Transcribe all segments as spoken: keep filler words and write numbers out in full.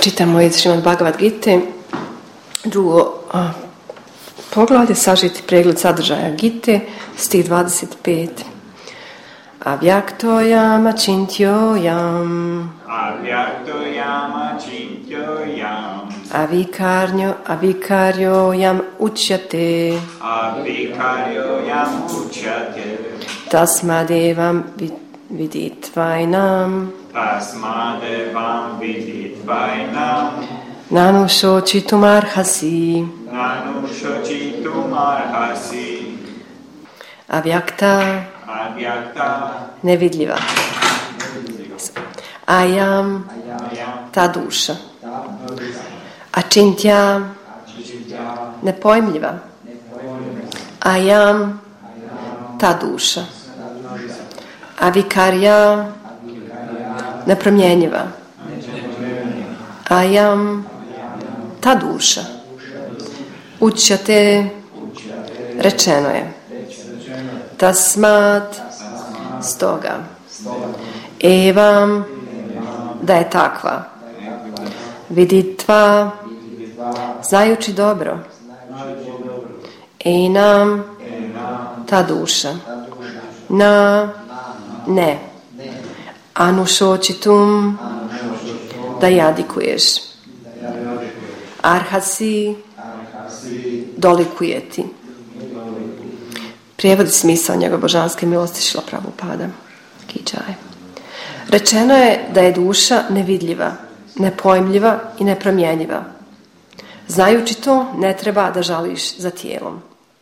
Čitamo iz Šrimad Bhagavad Gite, drugo a, poglavlje, sažeti pregled sadržaja Gite, stih dvadeset pet. Avyaktoyam achintyoyam Avyaktoyam achintyoyam Avikarnyo avikaryoyam uchyate Avikaryoyam uchyate Tasmadevam viditvainam Tasmadevam viditvainam Nanu shochitumarhasi Nanu shochitumarhasi Avyakta Avyakta nevidljiva. Ayam ta duša. Achintya nepojmljiva. Ayam ta duša. Avikarya nepromjenjiva. Ayam ta duša. Učjate rečeno je. Tasmat stoga. Evam da je takva. Viditva znajući dobro. Enam ta duša. Na ne. Anušočitum da jadikuješ. Arhasi dolikuje ti. Prijevodi smisao njegove božanske milosti Šrila Prabhupada. Kičaj. Rečeno je da je duša nevidljiva, nepojmljiva i nepromjenjiva. Znajući to, ne treba da žališ za tijelom.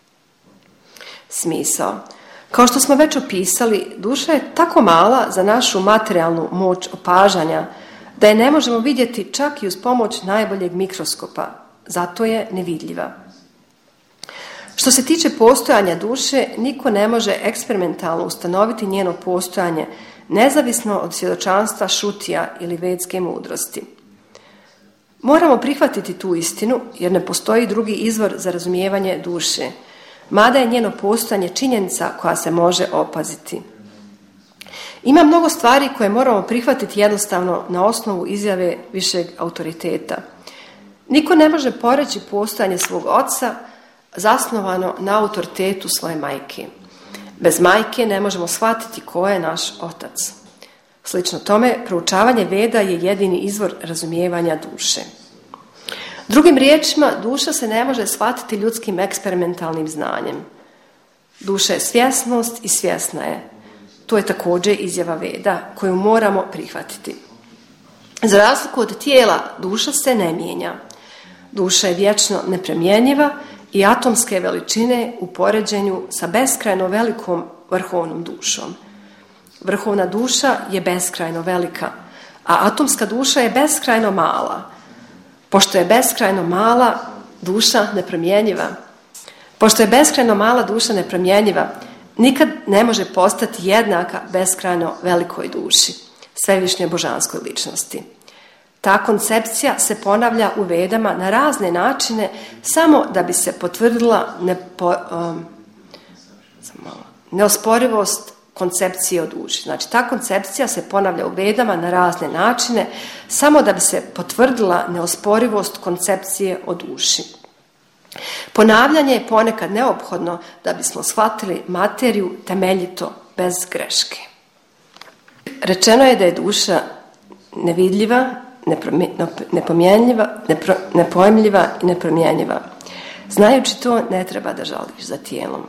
Smisao. Kao što smo već opisali, duša je tako mala za našu materijalnu moć opažanja da je ne možemo vidjeti čak i uz pomoć najboljeg mikroskopa. Zato je nevidljiva. Što se tiče postojanja duše, niko ne može eksperimentalno ustanoviti njeno postojanje, nezavisno od svjedočanstva šutija ili vedske mudrosti. Moramo prihvatiti tu istinu, jer ne postoji drugi izvor za razumijevanje duše, mada je njeno postojanje činjenica koja se može opaziti. Ima mnogo stvari koje moramo prihvatiti jednostavno na osnovu izjave višeg autoriteta. Niko ne može poreći postojanje svog oca zasnovano na autoritetu svoje majke. Bez majke ne možemo shvatiti ko je naš otac. Slično tome, proučavanje Veda je jedini izvor razumijevanja duše. Drugim riječima, duša se ne može shvatiti ljudskim eksperimentalnim znanjem. Duša je svjesnost i svjesna je. To je također izjava Veda koju moramo prihvatiti. Za razliku od tijela, duša se ne mijenja. Duša je vječno nepromjenjiva i atomske veličine u poređenju sa beskrajno velikom vrhovnom dušom. Vrhovna duša je beskrajno velika, a atomska duša je beskrajno mala. Pošto je beskrajno mala duša nepromjenjiva, pošto je beskrajno mala duša nepromjenjiva, nikad ne može postati jednaka beskrajno velikoj duši, svevišnjoj božanskoj ličnosti. Ta koncepcija se ponavlja u Vedama na razne načine samo da bi se potvrdila nepo, um, neosporivost koncepcije o duši. Znači, ta koncepcija se ponavlja u Vedama na razne načine samo da bi se potvrdila neosporivost koncepcije o duši. Ponavljanje je ponekad neophodno da bismo shvatili materiju temeljito, bez greške. Rečeno je da je duša nevidljiva, nepomjenljiva, nepro, nepojmljiva i nepromjenjiva. Znajući to, ne treba da žališ za tijelom.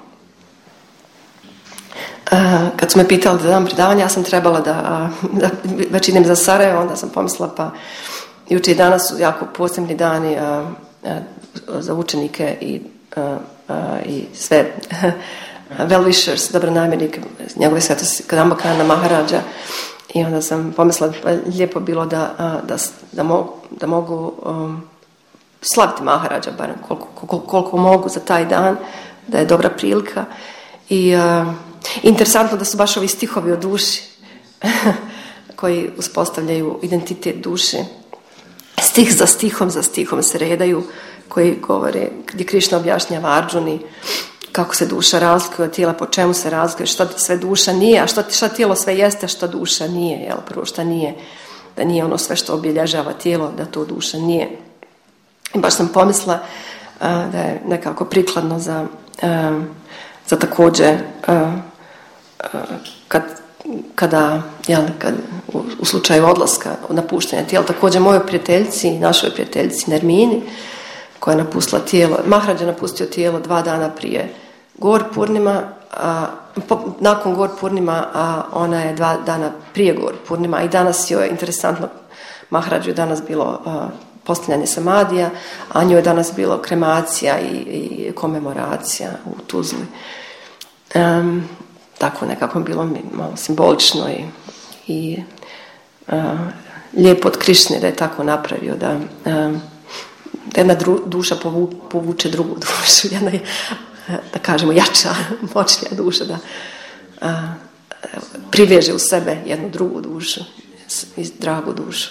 Uh, kad su me pitali da dam predavanje, ja sam trebala da, da već idem za Sarajevo, onda sam pomislila pa juče i danas su jako posebni dani uh, uh, za učenike i, uh, uh, i sve well wishers, dobronamjernike, njegove svetosti Kadambakana Maharađa. I onda sam pomislila pa lijepo bilo da, da, da mogu, da mogu um, slaviti Maharađa, barem koliko, koliko, koliko mogu za taj dan, da je dobra prilika. I uh, interesantno da su baš ovi stihovi o duši koji uspostavljaju identitet duše. Stih za stihom za stihom se redaju, koji govore, gdje Krišna objašnjava Arđuni kako se duša razlikuje od tijela, po čemu se razlikuje, šta sve duša nije, a šta, šta tijelo sve jeste, šta duša nije, jel, prvo šta nije. da nije ono sve što obilježava tijelo, da to duša nije. I baš sam pomislila uh, da je nekako prikladno za, uh, za također uh, uh, kad, kada, jel, kad, u, u slučaju odlaska, napuštanja tijela, također mojoj prijateljici, našoj prijateljici Nermini, koja je napustila tijelo. Maharaj je napustio tijelo dva dana prije Gaur Purnima, a, po, nakon Gaur Purnima, a ona je dva dana prije Gaur Purnima. I danas joj je interesantno, Maharaj je danas bilo a, postavljanje samadija, a njoj je danas bilo kremacija i, i komemoracija u Tuzli. Um, tako nekako je bilo malo simbolično i, i a, lijepo od Krišne da je tako napravio da a, jedna dru, duša povu, povuče drugu dušu, jedna je, da kažemo, jača, moćnija duša da a, priveže u sebe jednu drugu dušu i dragu dušu.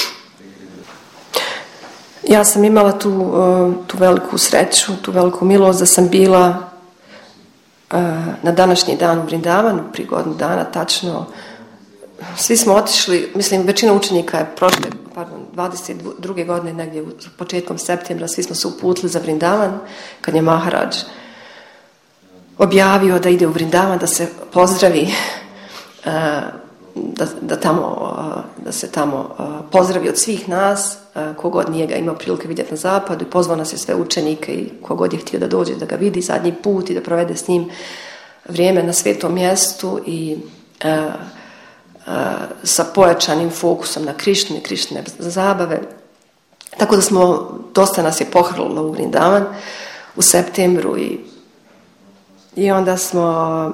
Ja sam imala tu, tu veliku sreću, tu veliku milost da sam bila na današnji dan u Vrindavanu, prije godinu dana tačno. Svi smo otišli, mislim većina učenika je prošle, pardon, dvadeset druge godine, negdje početkom septembra, svi smo se uputili za Vrindavan, kad je Maharaj objavio da ide u Vrindavan, da se pozdravi, da, da, tamo, da se tamo pozdravi od svih nas, kogod nije ga imao prilike vidjeti na zapadu, i pozvao nas je sve učenike i kogod je htio da dođe da ga vidi zadnji put i da provede s njim vrijeme na svetom mjestu i sa pojačanim fokusom na Krišnu i Krišne zabave. Tako da smo, dosta nas je pohrlilo u Vrindavan u septembru i, i onda smo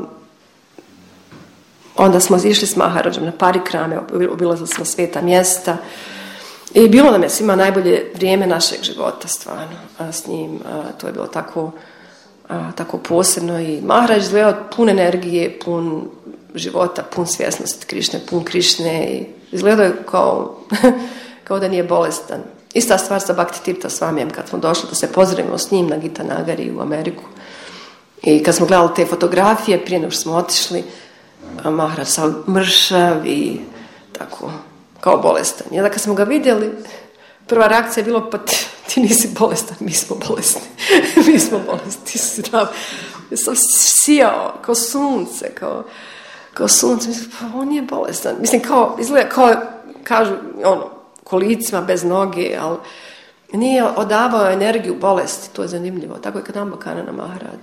onda smo išli s Maharajom na parikrame, obilazili smo sveta mjesta i bilo nam je svima najbolje vrijeme našeg života stvarno s njim. To je bilo tako, tako posebno i Maharaj izgledao pun energije, pun života, pun svjesnosti Krišne, pun Krišne i izgledao je kao, kao da nije bolestan. Ista stvar sa Bhakti Tirtha Swamijem, kad smo došli da se pozdravimo s njim na Gita Nagari u Ameriku. I kad smo gledali te fotografije, prije nego što smo otišli, Maharaj sav mršav i tako, kao bolestan. I onda kad smo ga vidjeli, prva reakcija je bilo, pa ti, ti nisi bolestan, mi smo bolesni. mi smo bolesni, ti si zdrav. Ja sam sijao kao sunce, kao kao sunce, mislim, pa on nije bolestan. Mislim, kao, izgleda kao, kažu, ono, kolicima bez noge, ali nije odavao energiju bolesti, to je zanimljivo. Tako je kad Ambakana Maharaj.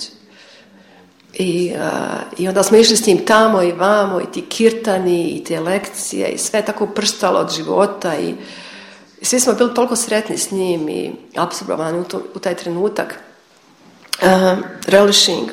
I, uh, I onda smo išli s njim tamo i vamo, i ti kirtani, i te lekcije, i sve tako prštalo od života, i, i svi smo bili toliko sretni s njim i apsorbovani u, to, u taj trenutak. Uh, relishing,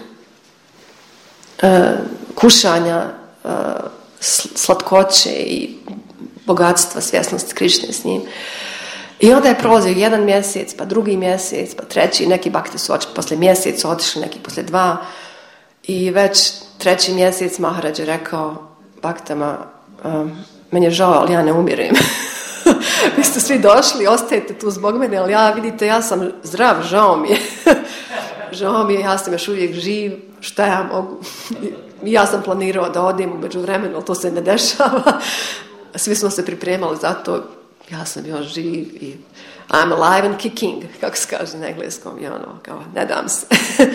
uh, kušanja, uh, slatkoće i bogatstva, svjesnosti Krišne s njim. I onda je prolazio jedan mjesec, pa drugi mjesec, pa treći, neki bakti su otišli posle mjeseca, otišli neki posle dva. I već treći mjesec Maharaj je rekao baktama, um, meni je žao, ali ja ne umirim. Vi ste svi došli, ostajete tu zbog mene, ali ja, vidite, ja sam zdrav, žao mi je. žao mi je, ja sam još uvijek živ, šta ja mogu? I ja sam planirao da odem u međuvremenu, ali to se ne dešava. Svi smo se pripremali za to, ja sam još živ i I'm alive and kicking, kako se kaže na engleskom, i ono, kao, ne dam se.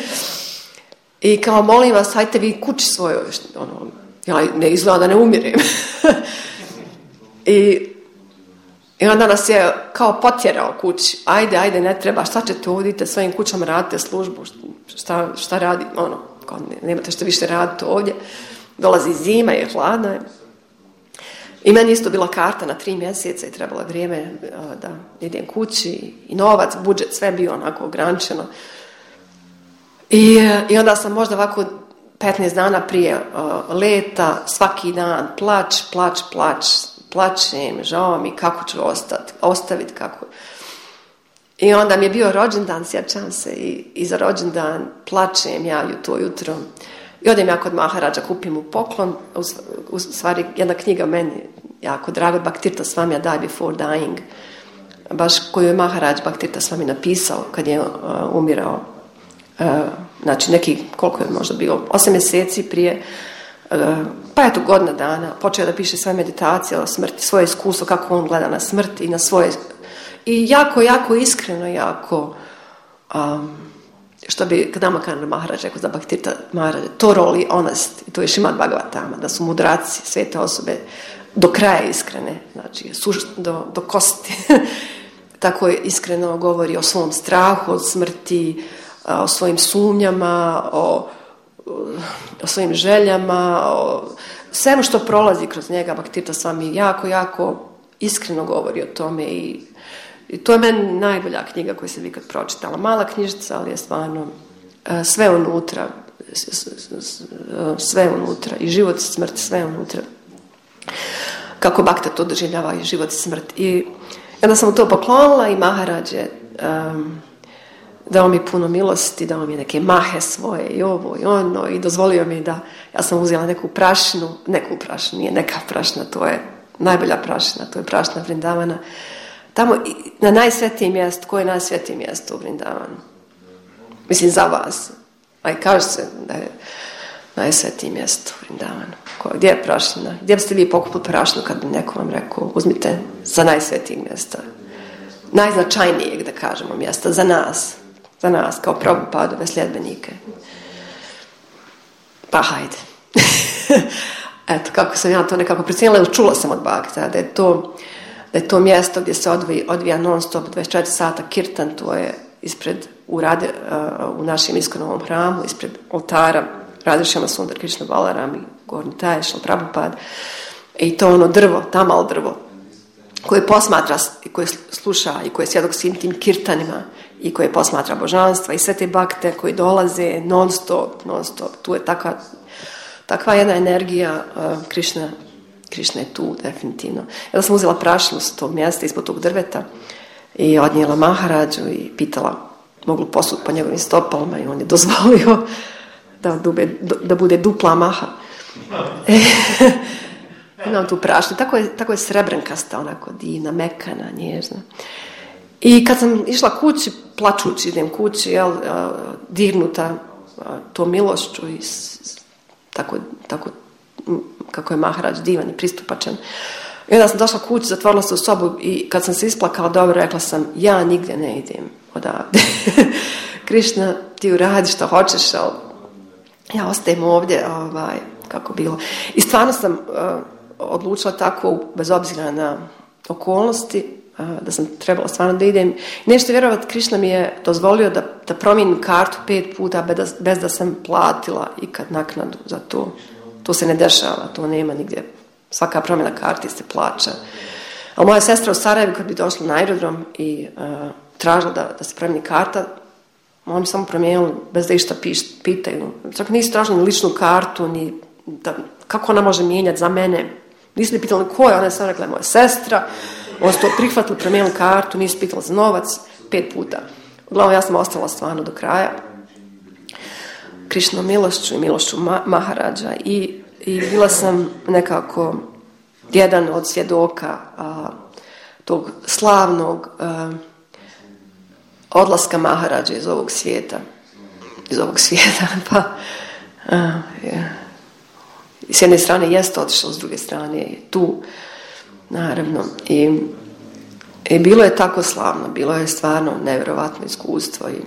I kao, molim vas, hajte vi kući svojoj, ono, ja ne izgleda da ne umirim. I, I onda nas je kao potjerao kući, ajde, ajde, ne treba, šta ćete ovdje, idite svojim kućama, radite službu, šta, šta radi, ono, kao, nemate što više raditi ovdje, dolazi zima, je hladno je. I meni isto bila karta na tri mjeseca i trebalo je vrijeme da idem kući, i novac, budžet, sve bio onako ograničeno. I, I onda sam možda ovako petnaest dana prije uh, leta, svaki dan plač, plač, plač, plačem, žao mi, kako ću ostati, ostaviti, kako. I onda mi je bio rođendan, sjećam se, i, i za rođendan plačem ja ju to jutro. I odem ja kod Maharaja, kupim mu poklon, u, u stvari jedna knjiga meni jako draga, Bhakti Tirtha Swami, Die Before Dying, baš koju je Maharaj Bhakti Tirtha Swami napisao kad je uh, umirao. Uh, znači neki, koliko je možda bilo, osam mjeseci prije uh, pa eto godina dana, počeo da piše svoje meditacije o smrti, svoje iskustvo, kako on gleda na smrt i na svoje... I jako, jako iskreno, jako... Um, što bi Kadambakana Maharaj rekao za Bhaktivedanta Maharaj, thoroughly honest, i to je Šrimad Bhagavatama, da su mudraci, svete osobe, do kraja iskrene, znači suš, do, do kosti. Tako je iskreno govori o svom strahu, od smrti, o svojim sumnjama, o, o svojim željama, o svemu što prolazi kroz njega. Bhaktivedanta Swami jako, jako iskreno govori o tome i, i to je meni najbolja knjiga koju sam ikad pročitala. Mala knjižica, ali je stvarno sve unutra, sve unutra, i život i smrt, sve unutra. Kako Bhakta to doživljava, i život i smrt. I onda sam mu to poklonila i Maharaj je um, dao mi puno milosti, dao mi neke mahe svoje i ovo i ono, i dozvolio mi da, ja sam uzela neku prašinu, neku prašinu, nije neka prašina, to je najbolja prašina, to je prašina Vrindavana. Tamo, na najsvetije mjesto, koje je najsvetije mjesto u Vrindavanu? Mislim, za vas. A i kaže se da je najsvetije mjesto u Vrindavanu. Gdje je prašina? Gdje biste vi pokupili prašinu kad bi neko vam rekao, uzmite za najsvetijeg mjesta? Najznačajnijeg, da kažemo, mjesta za nas. Za nas, kao Prabhupadove sljedbenike. Pa hajde. Eto, kako sam ja to nekako procijenila, ili čula sam od Bhakta, da je to, da je to mjesto gdje se odvija, odvija non stop dvadeset četiri sata kirtan, to je ispred, u, rade, uh, u našem Iskonovom hramu, ispred oltara Radha Shyama Sundar Krishna Balaram i Gorni Taj, Šla Prabhupada. I to ono drvo, tamal drvo, koje posmatra i koje sluša i koje svjedok svim tim kirtanima i koje posmatra božanstva i sve te bakte koji dolaze non stop, non stop. Tu je takva, takva jedna energija, uh, Krishna, Krishna je tu definitivno. Ja sam uzela prašinu s tog mjesta ispod tog drveta i odnijela Maharađu i pitala mogu posut po njegovim stopalima i on je dozvolio da, dube, da bude dupla maha. Imam tu prašnu, tako je, tako je srebrnkasta, onako divna, mekana, nježna. I kad sam išla kući, plačući idem kući, jel, dirnuta to milošću i tako, tako kako je Maharaj divan i pristupačan. I onda sam došla kući, zatvorila se u sobu i kad sam se isplakala dobro, rekla sam, ja nigdje ne idem odavde. Krišna, ti uradi što hoćeš, ali ja ostajem ovdje, ovaj, kako bilo. I stvarno sam uh, odlučila tako, bez obzira na okolnosti, uh, da sam trebala stvarno da idem. I nešto vjerovat, Krišna mi je dozvolio da, da promijenim kartu pet puta bez da, bez da sam platila ikad naknadu za to. To se ne dešava, to nema nigdje. Svaka promjena karti se plaća. Ali moja sestra u Sarajevu, kad bi došla na aerodrom i uh, tražila da, da se promijeni karta, oni samo promijenili bez da išta piš, pitaju. Čak nisu tražili ni ličnu kartu, ni da, kako ona može mijenjati za mene. Nisu ni pitali ko je, ona je samo rekla moja sestra. Oni su to prihvatili, promijenili kartu, nisu pitali za novac, pet puta. Uglavnom, ja sam ostala stvarno do kraja. Krišnom milošću i milošću Ma- Maharađa i, i bila sam nekako jedan od svjedoka a, tog slavnog a, odlaska Maharađa iz ovog svijeta. Iz ovog svijeta, pa a, je. S jedne strane jeste otišao, s druge strane je tu, naravno. I, i bilo je tako slavno, bilo je stvarno nevjerovatno iskustvo i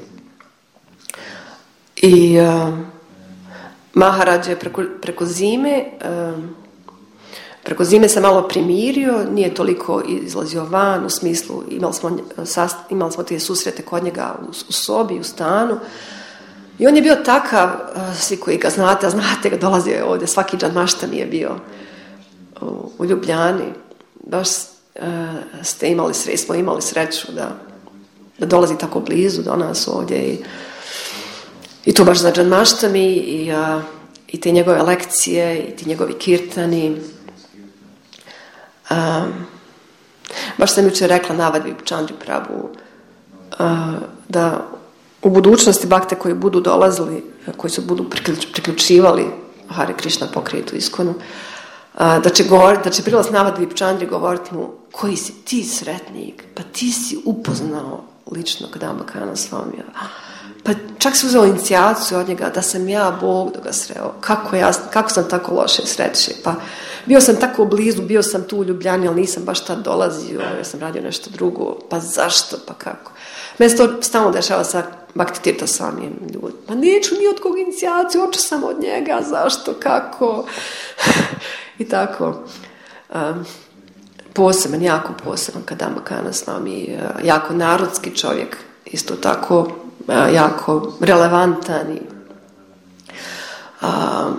I uh, Maharaj je preko, preko zime uh, preko zime se malo primirio, nije toliko izlazio van, u smislu imali smo, sast, imali smo te susrete kod njega u, u sobi, u stanu. I on je bio takav, uh, svi koji ga znate, znate ga, dolazio je ovdje, svaki džanmašta mi je bio u, u Ljubljani. Baš uh, ste imali sreću, smo imali sreću da, da dolazi tako blizu do nas ovdje i I to baš za džanmaštami i, a, i te njegove lekcije i ti njegovi kirtani. A, baš sam jučer rekla Navadvi Chandri Prabhu a, da u budućnosti bakte koji budu dolazili, koji se budu priključivali Hare Krishna pokretu Iskonu, a, da će, govor, da će prilaz Navadvi Chandri govoriti mu koji si ti sretnik, pa ti si upoznao lično Kadambakana Swamija. Pa čak se uzeo inicijaciju od njega da sam ja Bog da ga sreo. Kako, ja, kako sam tako loše sreće? Pa bio sam tako blizu, bio sam tu u Ljubljani, ali nisam baš tad dolazio, ja sam radio nešto drugo. Pa zašto, pa kako? Meni se to stalno dešava sa Bhakti Tirtha Swamijem ljudi. Pa neću ni od kog inicijaciju, hoću sam od njega, zašto, kako? I tako. Um, poseban, jako poseban Kadambakana Swami, jako narodski čovjek, isto tako jako relevantan i um,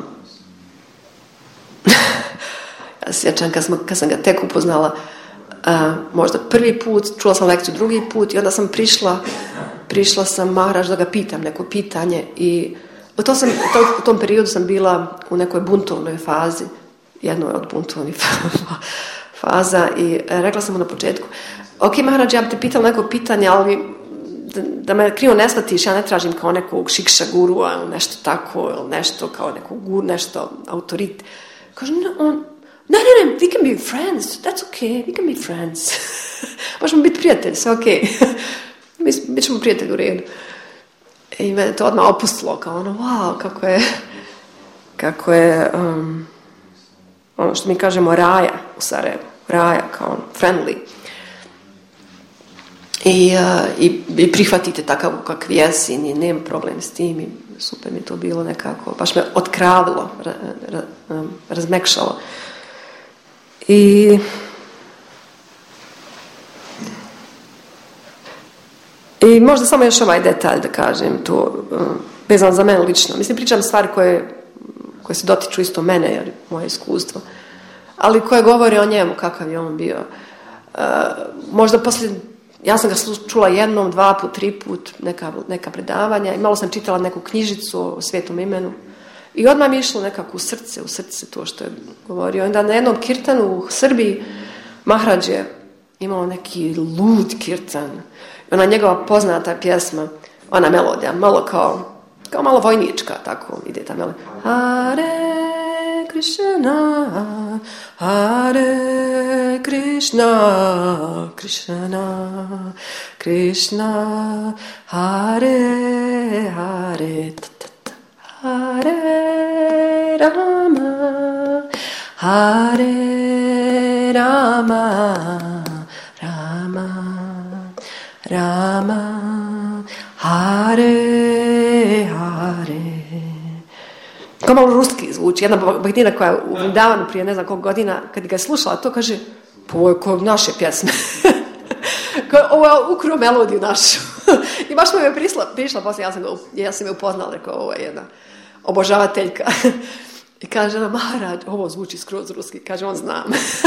ja se sjećam kad, smo, kad sam ga tek upoznala uh, možda prvi put, čula sam lekciju drugi put i onda sam prišla prišla sam Maharaž da ga pitam neko pitanje i u, to sam, to, u tom periodu sam bila u nekoj buntovnoj fazi, jednoj od buntovnih faza i rekla sam mu na početku, ok Maharaž, ja bi te pitala neko pitanje, ali da, da me krivo ne shvatiš, ja ne tražim kao nekog šikša gurua ili nešto tako, ili nešto kao nekog guru, nešto autorit. Kaže, no, on, ne, ne, ne, we can be friends, that's okay, we can be friends. Možemo biti prijatelji, sve ok. Mi bit ćemo prijatelji u redu. I mene to odmah opustilo, kao ono, wow, kako je, kako je, um, ono što mi kažemo raja u Sarajevu, raja, kao ono, friendly. I, uh, i, i prihvatite takav kakvi jesi i nema problem s tim i super mi to bilo nekako, baš me otkravilo, ra, ra, um, razmekšalo. I i možda samo još ovaj detalj da kažem to, um, vezano za mene lično. Mislim, pričam stvari koje, koje se dotiču isto mene, jer moje iskustvo, ali koje govore o njemu, kakav je on bio. Uh, možda poslije Ja sam ga čula jednom, dva put, tri put, neka, neka predavanja i malo sam čitala neku knjižicu o Svetom imenu i odmah mi je išlo nekako u srce, u srce to što je govorio. Onda na jednom kirtanu u Srbiji Maharaž je imao neki lud kirtan. Ona njegova poznata pjesma, ona melodija, malo kao, kao malo vojnička, tako ide ta melodija. Hare Krishna, Hare Krishna, Krishna, Krishna, Hare Hare, Hare Rama, Hare Rama, Rama, Rama, Hare Hare. Kao malo ruski zvuči. Jedna bhaktina koja je u Vrindavanu prije ne znam koliko godina, kad ga je slušala, to kaže, pa ovo je kao naše pjesme. Ovo je ukrio melodiju našu. I baš mu je prišla, prišla poslije, ja sam, ga, ja sam je upoznala, rekao, ovo je jedna obožavateljka. I kaže ona, Maharaž, ovo zvuči skroz ruski, kaže, on znam.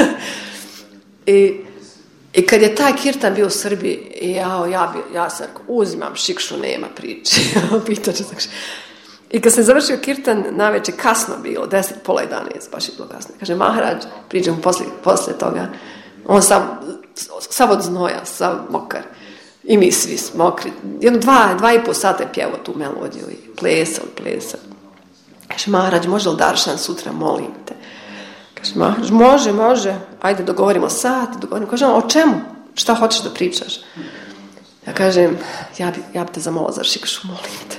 I, I kad je taj kirtan bio u Srbiji, ja, ja, ja sam rekao, uzimam šikšu, nema priče. Pitaće se. I kad sam završio kirtan, navečer kasno bilo, deset, pola jedanaest, baš je bilo kasno. Kaže, Maharaž, priđem poslije, poslije toga, on sav, sav od znoja, sav mokar. I mi svi mokri. Jedno dva, dva i pol sata je pjevao tu melodiju i plesao, plesao. Kaže, Maharaž, može li daršan sutra, molim te? Kaže, Maharaž, može, može, ajde dogovorimo sat, dogovorimo. Kaže, o čemu? Šta hoćeš da pričaš? Ja kažem, ja bi, ja bi te zamolila za šikšu, molim te.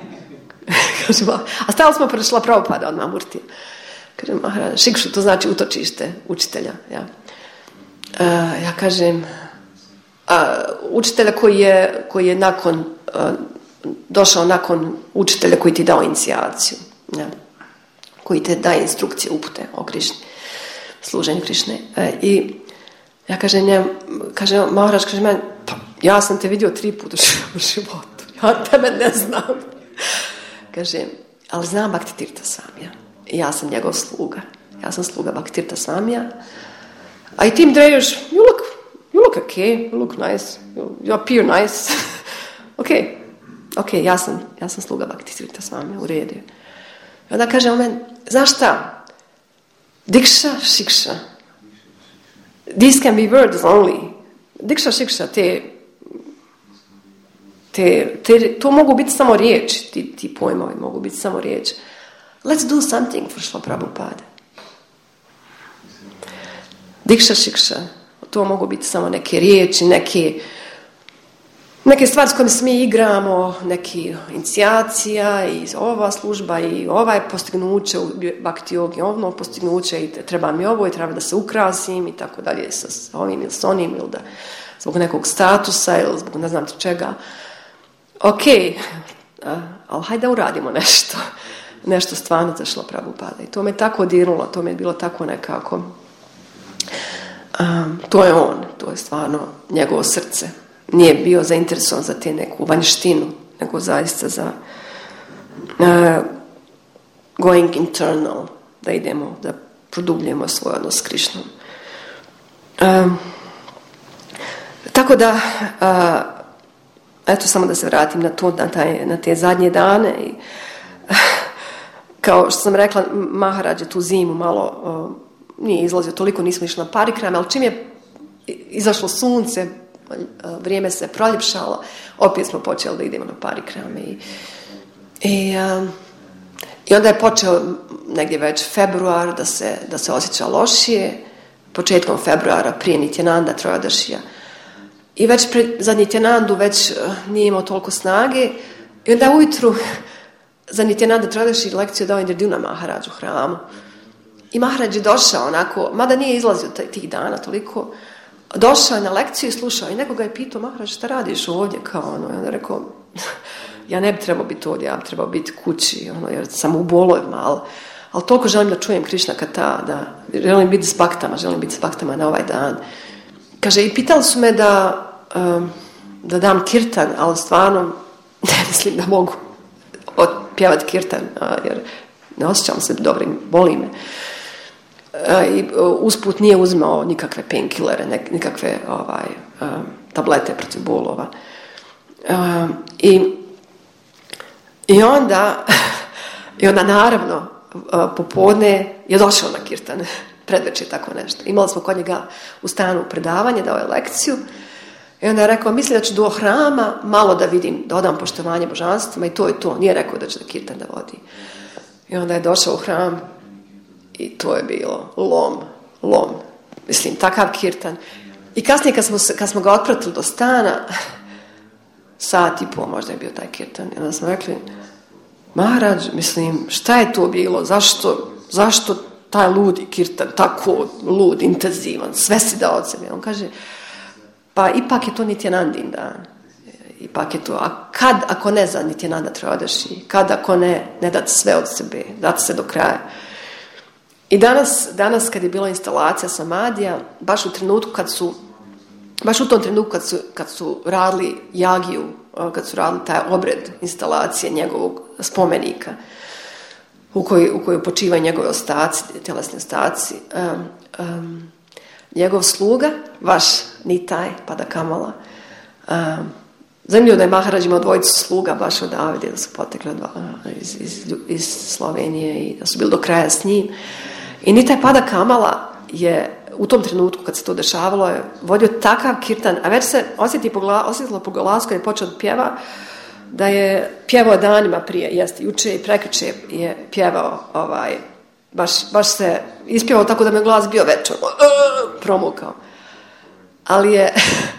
A stajali smo prešla Prabhupada od Mamurtija. Kažem, Maharaž, šikšu, to znači utočište učitelja. Ja, uh, ja kažem, uh, učitelja koji je, koji je nakon, uh, došao nakon učitelja koji ti dao inicijaciju. Ja, koji te daje instrukcije, upute o Krišni, služenju Krišne. Uh, I ja kažem, ja, kažem Maharaž, kažem, ja, pa, ja sam te vidio tri puta u životu. Ja tebe ne znam. Kaže, ali znam Bhakti Tirtha Swamija. Ja sam njegov sluga. Ja sam sluga Bhakti Tirtha Swamija. A i tim drejuš, you look, you look okay, you look nice, you, you appear nice. ok, ok, ja sam, ja sam sluga Bhakti Tirtha Swamija, u redu. I onda kaže on meni, znaš šta? Diksha, šikša. These can be words only. Diksha, šikša, te... Te, te, to mogu biti samo riječi, ti, ti pojmovi mogu biti samo riječi. Let's do something for Srila Prabhupada. Diksha, šikša, to mogu biti samo neke riječi, neke, neke stvari s kojima se mi igramo, neki inicijacija i ova služba i ovaj postignuće u Bhakti jogi, ono postignuće i treba mi ovo i treba da se ukrasim i tako dalje sa ovim ili s onim ili da zbog nekog statusa ili zbog ne znam čega. Ok, ali hajde da uradimo nešto. Nešto stvarno zašlo Prabhupada. I to me tako dirnulo, to me je bilo tako nekako. Um, to je on, to je stvarno njegovo srce. Nije bio zainteresovan za te neku vanjštinu, nego zaista za uh, going internal, da idemo, da produbljemo svoj odnos s Krišnom. Um, tako da, uh, eto samo da se vratim na to, na, taj, na te zadnje dane i uh, kao što sam rekla, Maharaj je tu zimu malo uh, nije izlazio, toliko nismo išli na parikrame, ali čim je izašlo sunce, vrijeme se proljepšalo, opet smo počeli da idemo na parikrame. I, i, um, i onda je počeo negdje već februar da se, da se osjeća lošije, početkom februara prije Nityananda Trojadašija. I već pred, za Nityanandu već uh, nije imao toliko snage i onda ujutru za Nityananda Trojadaši lekciju dao Indradjuna Maharaj u hramu. I Maharaj je došao onako, mada nije izlazio t- tih dana toliko, došao je na lekciju i slušao i nekoga je pitao, Maharaj, šta radiš ovdje? Kao ono, i onda je rekao, ja ne bi trebao biti ovdje, ja bi trebao biti kući, ono, jer sam u bolovima, ali, ali toliko želim da čujem Krišna Kata, da želim biti s baktama, želim biti s baktama na ovaj dan. Kaže, i pitali su me da, um, da dam kirtan, ali stvarno ne mislim da mogu pjevati kirtan, jer ne osjećam se dobrim, boli me. I usput nije uzimao nikakve painkillere, nikakve ovaj, um, tablete protiv bolova. Um, i, i onda i onda naravno uh, popodne je došao na kirtan, predvečer tako nešto. Imali smo kod njega u stanu predavanje, dao je lekciju i onda je rekao, mislim da ću do hrama malo da vidim, da odam poštovanje božanstvima i to je to. Nije rekao da će da kirtan da vodi. I onda je došao u hram i to je bilo lom, lom. Mislim, takav kirtan. I kasnije kad smo, kad smo ga otpratili do stana, sat i pol možda je bio taj kirtan. I onda smo rekli, Maharaj, mislim, šta je to bilo? Zašto, zašto taj ludi kirtan, tako lud, intenzivan, sve si dao od sebe? On kaže, pa ipak je to Nityanandin dan. Ipak je to, a kad ako ne za Nityananda Trojadaši, kad ako ne, ne dati sve od sebe, dati se do kraja. I danas, danas kad je bila instalacija Samadija, baš u trenutku kad su, baš u tom trenutku kad su, kad su radili jagiju, kad su radili taj obred instalacije njegovog spomenika, u kojoj, u kojoj počivaju njegove ostaci, tjelesni ostaci, um, um, njegov sluga, vaš Nitaj Padakamala, um, zanimljivo da je Maharaj imao dvojicu sluga baš odavde, da su potekli iz, iz, iz Slovenije i da su bili do kraja s njim. I Nitaj Padakamala je u tom trenutku kad se to dešavalo je vodio takav kirtan, a već se osjeti po gla, osjetilo po glasu kad je počeo da pjeva, da je pjevao danima prije, jeste, juče i prekjuče je pjevao, ovaj, baš, baš se ispjevao tako da mi je glas bio već promukao. Ali je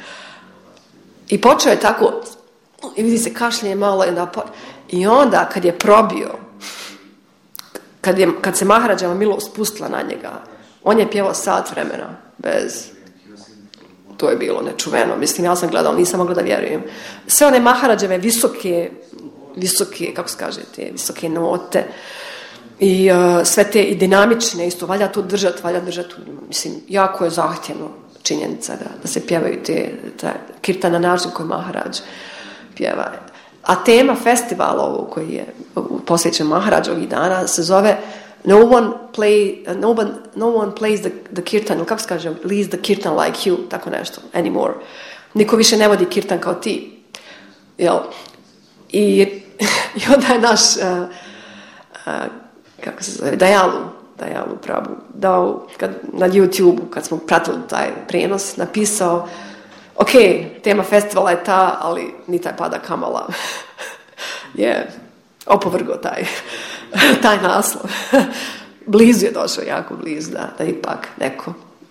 i počeo je tako i vidi se kašlje malo i onda, po, i onda kad je probio, kad, je, kad se Maharađava milost spustila na njega, on je pjevao sat vremena bez, to je bilo nečuveno, mislim ja sam gledala, nisam mogla da vjerujem. Sve one Maharađave visoke, visoke, kako se kaže, te visoke note i uh, sve te i dinamične isto, valja to držati, valja držati, mislim, jako je zahtjevno činjenica da, da se pjevaju te, te kirtan na način koji Maharaj pjeva. A tema festivala ovog koji je posvećen Maharaj ovih dana se zove No one, play, no one, no one plays the, the kirtan, kako se kaže, leads the kirtan like you, tako nešto, anymore. Niko više ne vodi kirtan kao ti. Jel? I, i onda je naš, uh, uh, kako se zove, Dajalu, Dajalu Prabhu, dao kad, na YouTube, kad smo pratili taj prijenos, napisao, ok, tema festivala je ta, ali ni taj Padakamala je opovrgo taj, taj naslov. Blizu je došao, jako blizu, da, da ipak neko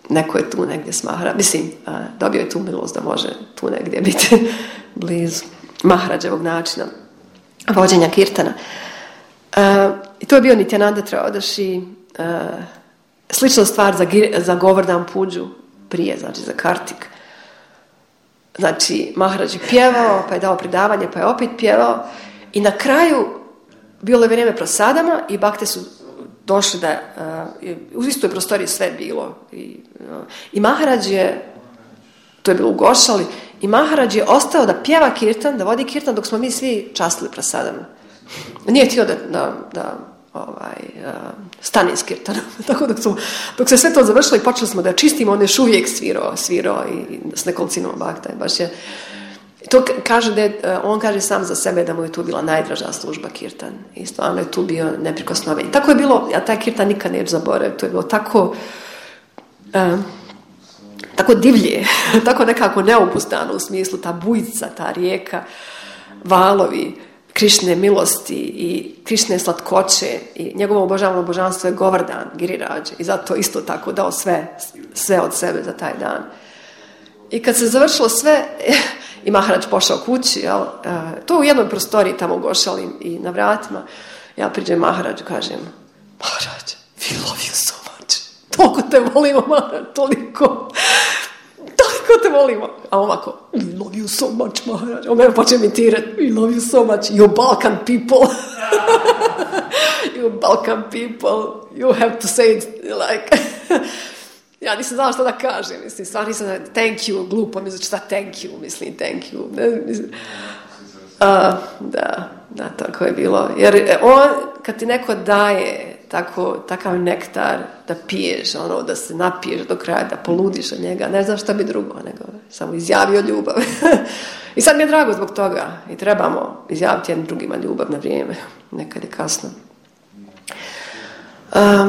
neko je tu negdje s Maharađom. Mislim, dobio je tu milost da može tu negdje biti blizu Maharađevog načina vođenja kirtana. I to je bio Nityananda Trayodashi. Slična stvar za, za Govardhan Puđu prije, znači za Kartik. Znači, Maharađ je pjevao, pa je dao predavanje, pa je opet pjevao. I na kraju bilo je vrijeme prosadama i bakte su došli da uh, u istoj prostoriji sve bilo. I, uh, i Maharađ je, to je bilo u Gošali, i Maharađ je ostao da pjeva kirtan, da vodi kirtan dok smo mi svi častili prasadama. Nije htio da, da, da ovaj, uh, stane s kirtanom. Tako dok, su, dok se sve to završilo i počeli smo da čistimo, on je još uvijek svirao, svirao i, i s nekolicinom bakta. Baš je, to kaže da je, on kaže sam za sebe da mu je tu bila najdraža služba kirtan. I stvarno je tu bio neprikosnoven. Tako je bilo, ja taj kirtan nikad neću zaboraviti, to je bilo tako um, tako divlje, tako nekako neopustano u smislu, ta bujica, ta rijeka, valovi Krišne milosti i Krišne slatkoće i njegovo obožavano božanstvo je Govardhan, Giriraj, i zato isto tako dao sve, sve od sebe za taj dan. I kad se završilo sve i Maharađ pošao kući, jel, to u jednoj prostoriji tamo u Gošali i na vratima, ja priđem Maharađu, kažem, Maharađ, we love you so much. Toliko te volimo, Maharađ, toliko. Toliko te volimo. A ovako, we love you so much, Maharađ. On me počne imitirati, we love you so much, you Balkan people. You Balkan people, you have to say it like... Ja nisam znala što da kažem, mislim, stvarno nisam, thank you, glupo, mislim, šta thank you, mislim, thank you. Uh, da, da, tako je bilo. Jer on, kad ti neko daje tako, takav nektar da piješ, ono, da se napiješ do kraja, da poludiš od njega, ne znam šta bi drugo, nego samo izjavio ljubav. I sad mi je drago zbog toga i trebamo izjaviti jednim drugima ljubav na vrijeme, nekad je kasno. Um,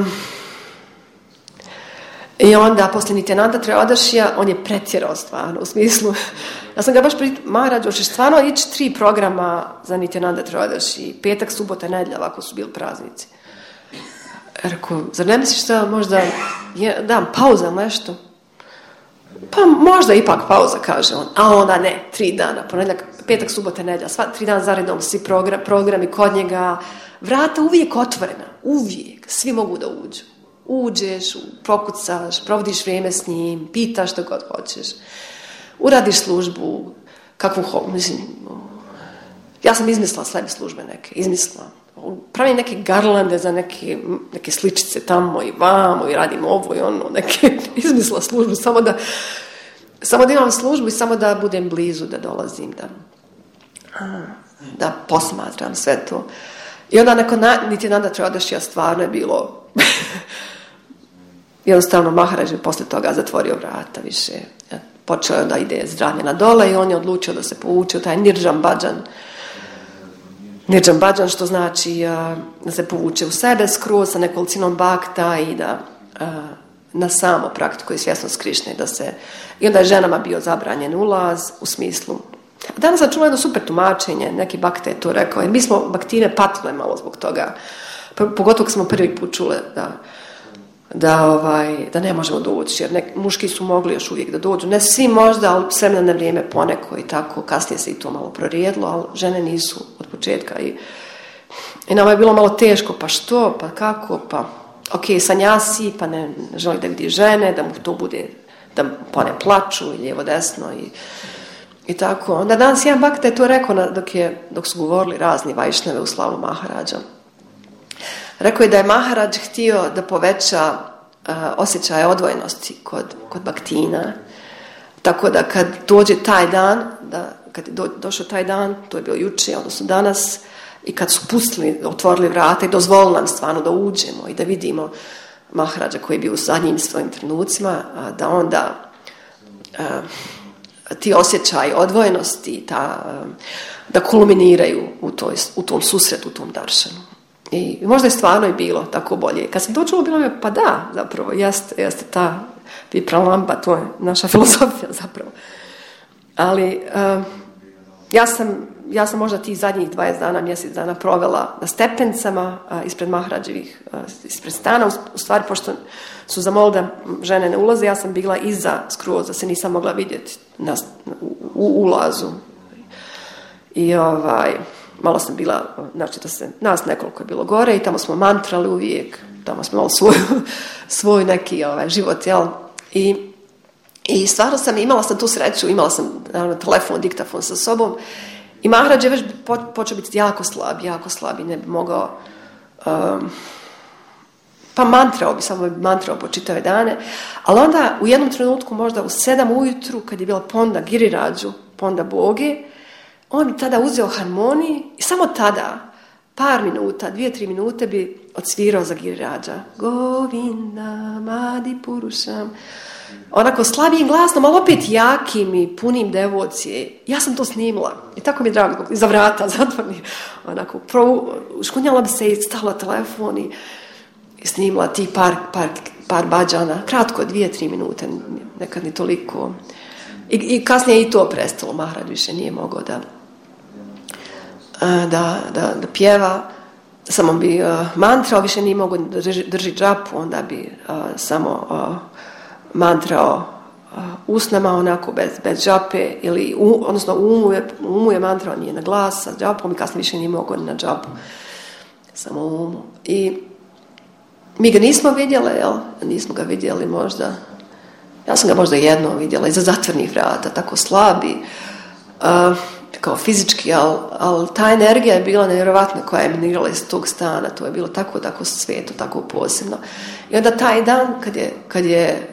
I onda, poslije Nityananda Trayodashija, on je pretjerao stvarno, u smislu, ja sam ga baš pri Maharađu, hoćeš stvarno ići tri programa za Nityananda Trayodashi, petak, subota, nedjelja, ovako su bili praznici. Rekao, zar ne misliš da možda je, dam pauza nešto? Pa možda ipak pauza, kaže on, a onda ne, tri dana, ponedjeljak, petak, subota, nedjelja, sva tri dana zaredom, svi program, programi kod njega, vrata uvijek otvorena, uvijek, svi mogu da uđu. Uđeš, prokucaš, provodiš vrijeme s njim, pitaš što god hoćeš, uradiš službu, kakvu ho, mislim, ja sam izmislila sebi službe neke, izmislila. Pravim neke garlande za neke, neke sličice tamo i vamo i radim ovo i ono, neke, izmislila službu, samo da, samo da imam službu i samo da budem blizu, da dolazim, da, da posmatram sve to. I onda nakon Nityananda Trayodašija stvarno je bilo jednostavno Maharađ je poslije toga zatvorio vrata više. Počeo je da ide zdravlje na dole i on je odlučio da se povuče u taj Nirjan Bhajan. Nirjan Bhajan, što znači uh, da se povuče u sebe skroz sa nekolicinom bakta i da uh, na samo praktikuje svjesnost Krišne. Da se, i onda je ženama bio zabranjen ulaz u smislu. Danas sam čula jedno super tumačenje, neki bakte je to rekao, i mi smo baktine patile malo zbog toga. Pogotovo kad smo prvi put čule da Da, ovaj, da ne možemo doći, jer nek, muški su mogli još uvijek da dođu, ne svi možda, ali s vremena na vrijeme poneko i tako, kasnije se i to malo prorijedlo, ali žene nisu od početka i, i nama je bilo malo teško, pa što, pa kako, pa ok, sanjasi, pa ne, ne želi da vidi žene, da mu to bude, da pone plaču i lijevo desno i, i tako. Onda danas jedan bakta je to rekao na, dok, je, dok su govorili razni vajšnave u slavu Maharađa. Rekao je da je Maharađ htio da poveća uh, osjećaje odvojenosti kod, kod baktina. Tako da kad dođe taj dan, da, kad je do, došao taj dan, to je bilo juče, odnosno danas, i kad su pustili, otvorili vrata i dozvolili nam stvarno da uđemo i da vidimo Maharađa koji je bio u zadnjim svojim trenucima, a, da onda a, ti osjećaji odvojenosti ta, a, da kulminiraju u, toj, u tom susretu, u tom daršanu. I možda je stvarno i bilo tako bolje. Kad sam to čula, bilo mi, pa da, zapravo, jeste, jeste ta vipralamba, to je naša filozofija zapravo. Ali uh, ja sam ja sam možda tih zadnjih dvadeset dana, mjesec dana provela na stepencama a, ispred Maharađevih, a, ispred stana. U stvari, pošto su zamolili da žene ne ulaze, ja sam bila iza skroz, da se nisam mogla vidjeti na, u, u ulazu. I ovaj, malo sam bila, znači da se, nas nekoliko je bilo gore i tamo smo mantrali uvijek, tamo smo imali svoj, svoj neki ovaj, život, jel? I I stvarno sam, imala sam tu sreću, imala sam naravno, telefon, diktafon sa sobom i Maharaj je već po, počeo biti jako slab, jako slab i ne bi mogao, um, pa mantrao bi, samo bi mantrao po čitave dane, ali onda u jednom trenutku, možda u sedam ujutru, kad je bila Ponda Girirađu, Ponda Boge, on bi tada uzeo harmoniji i samo tada, par minuta, dvije, tri minute bi odsvirao za Girirađa. Govinda, Madi Purušam. Onako slabijim glasnom, ali opet jakim i punim devocije. Ja sam to snimila. I tako mi je drago, iza vrata, zatvorni. Onako, škunjala bi se i stala telefon i, i snimila ti par, par, par bađana. Kratko, dvije, tri minute, nekad ni toliko. I, i kasnije i to prestalo. Maharaj više nije mogao da, da, da, da pjeva. Samo bi uh, mantrao, više nije mogao da drži, drži džapu, onda bi uh, samo... Uh, mantrao uh, usnama onako bez, bez džape ili u, odnosno umu je, umu je mantrao, nije na glas sa džapom i kasnije više nije mogao na džapu, samo umu. I mi ga nismo vidjeli, jel? Nismo ga vidjeli možda, ja sam ga možda jednom vidjela iza zatvornih vrata, tako slabi, uh, kao fizički, ali al ta energija je bila nevjerovatna koja je emanirala iz tog stana, to je bilo tako, tako sveto, tako posebno. I onda taj dan kad je, kad je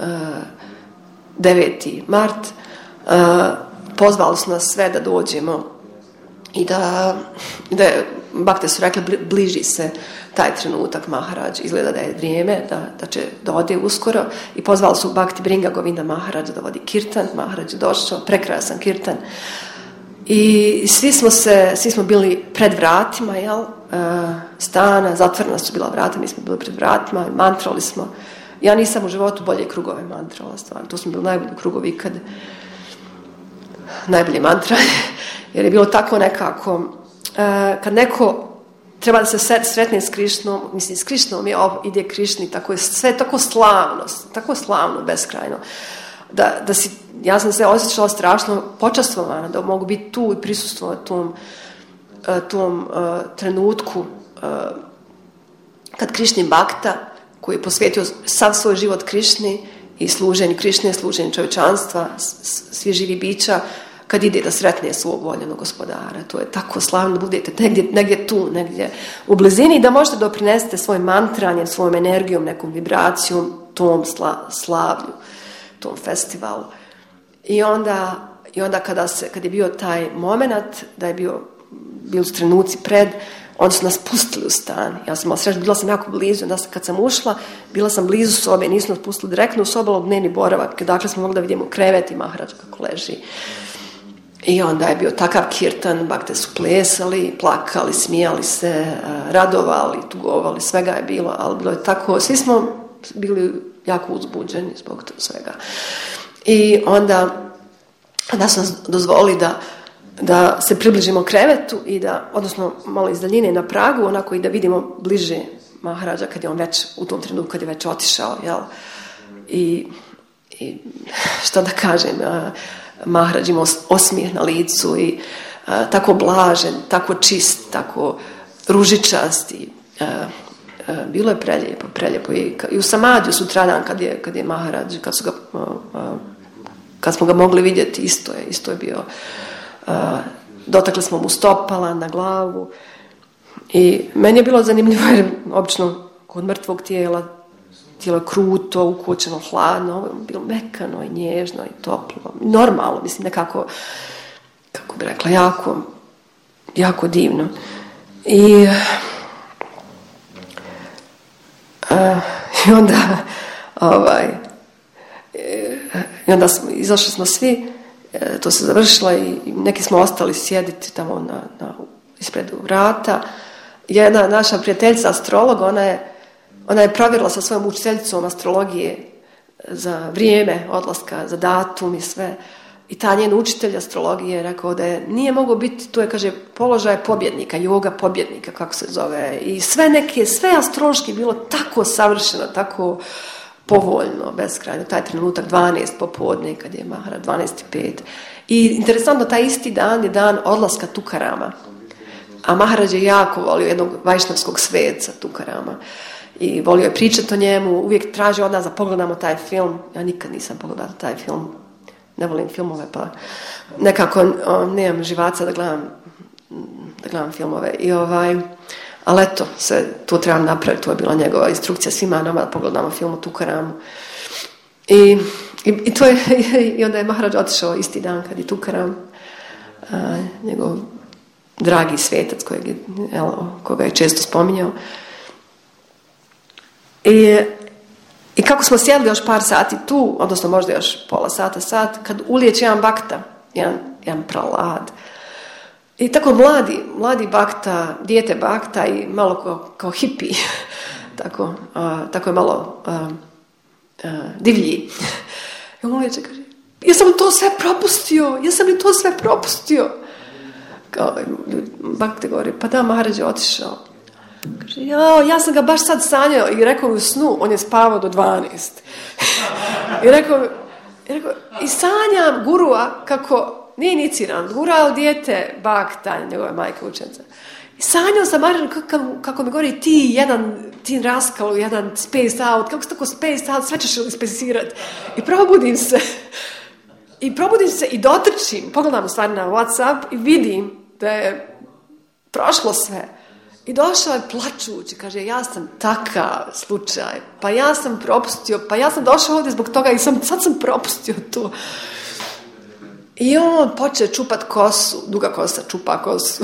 deveti mart uh, pozvali su nas sve da dođemo i da, da bakte su rekli bliži se taj trenutak Maharaj, izgleda da je vrijeme da, da će da ode uskoro i pozvali su Bhakti Bringa Govinda Maharaj da vodi kirtan. Maharaj je došao, prekrasan kirtan i svi smo se svi smo bili pred vratima, jel, uh, stana, zatvorena su bila vrata, mi smo bili pred vratima, mantrali smo. Ja nisam u životu bolje krugove mantrala, stvarno. To su bili najbolji krugovi kad najbolje mantranje, jer je bilo tako nekako, uh, kad neko treba da se sretne s Krišnom, mislim s Krišnom je ovo, ide Krišni, tako je sve tako slavno, tako slavno, beskrajno, da, da si, ja sam se osjećala strašno počastvovana, da mogu biti tu i prisustvovati tom, uh, tom uh, trenutku uh, kad Krišni Bakta, koji je posvetio sav svoj život Krišni i služenju Krišne, služenju čovječanstva, svi živi bića, kad ide da sretne svog voljenog gospodara. To je tako slavno da budete negdje, negdje tu, negdje u blizini, da možete doprinesete svojim mantranjem, svojom energijom, nekom vibracijom, tom sla, slavlju, tom festivalu. I onda, i onda kada, se, kad je bio taj moment, da je bio, bili su trenuci pred, oni su nas pustili u stan. Ja sam srećna, bila sam jako blizu. Onda kad sam ušla, bila sam blizu sobe. Nisu nas pustili direktno u sobu, ali dnevni boravak. Dakle, smo mogli da vidimo krevet i Maharaj kako leži. I onda je bio takav kirtan, bakte su plesali, plakali, smijali se, radovali, tugovali, svega je bilo, ali bilo je tako, svi smo bili jako uzbuđeni zbog toga svega. I onda, onda su nas dozvolili da da se približimo krevetu i da, odnosno malo iz daljine na pragu, onako i da vidimo bliže Maharađa kad je on već u tom trenutku kad je već otišao, jel? I, i što da kažem, Maharaj ima osmijeh na licu i a, tako blažen, tako čist, tako ružičast i a, a, bilo je preljepo, preljepo i, i u Samadiju sutradan kad je, kad je Maharaj, kad su ga a, a, kad smo ga mogli vidjeti, isto je, isto je bio. Uh, dotakli smo mu stopala na glavu i meni je bilo zanimljivo jer obično kod mrtvog tijela tijelo je kruto, ukućeno, hladno, ovo je bilo mekano i nježno i toplo, normalno, mislim nekako, kako bi rekla, jako jako divno i uh, i onda ovaj i onda smo, izašli smo svi. To se završilo i neki smo ostali sjediti tamo na, na, ispred vrata. Jedna naša prijateljica astrolog, ona je, ona je provjerila sa svojom učiteljicom astrologije za vrijeme odlaska, za datum i sve. I ta njen učitelj astrologije je rekao da je, nije mogao biti, to je, kaže, položaj pobjednika, yoga pobjednika, kako se zove. I sve neke, sve astrološki bilo tako savršeno, tako povoljno, beskrajno. Taj trenutak dvanaest popodne, kad je Maharaj dvanaest i pet. I interesantno, taj isti dan je dan odlaska Tukarama. A Maharaj je jako volio jednog vajšnavskog sveca Tukarama. I volio je pričati o njemu, uvijek traži od nas da pogledamo taj film. Ja nikad nisam pogledala taj film. Ne volim filmove, pa nekako o, nemam živaca da gledam, da gledam filmove. I ovaj, ali eto, sve, to trebam napraviti, to je bila njegova instrukcija svima nama da pogledamo film o Tukaramu. I, i, i, to je, i onda je Maharaj otišao isti dan kad je Tukaram, a, njegov dragi svetac kojeg je, jel, koga je često spominjao. I I kako smo sjedli još par sati tu, odnosno možda još pola sata, sat, kad ulijeće jedan bakta, jedan, jedan pralad. I tako mladi, mladi bakta, dijete bakta i malo kao, kao hipi, tako, a, tako je malo a, a, divlji. I on ulijeće kaže, jesam li to sve propustio? Jesam li to sve propustio? Kao, bakte govori, pa da, Maharaj je otišao. Kaže, jao, ja sam ga baš sad sanjao i rekao u snu, on je spavao do dvanaest. I rekao, i rekao, i sanjam gurua kako, nije iniciran, gura je dijete, bakta, njegove majke učenca. I sanjao sam Maharaj kako, kako mi govori, ti jedan, ti raskalu, jedan space out, kako se tako space out, sve ćeš ispesirati. I probudim se, i probudim se i dotrčim, pogledam u stvari na WhatsApp i vidim da je prošlo sve. I došao je plačući, kaže, ja sam takav slučaj, pa ja sam propustio, pa ja sam došao ovdje zbog toga i sam, sad sam propustio to. I on počeo čupat kosu, duga kosa čupa kosu.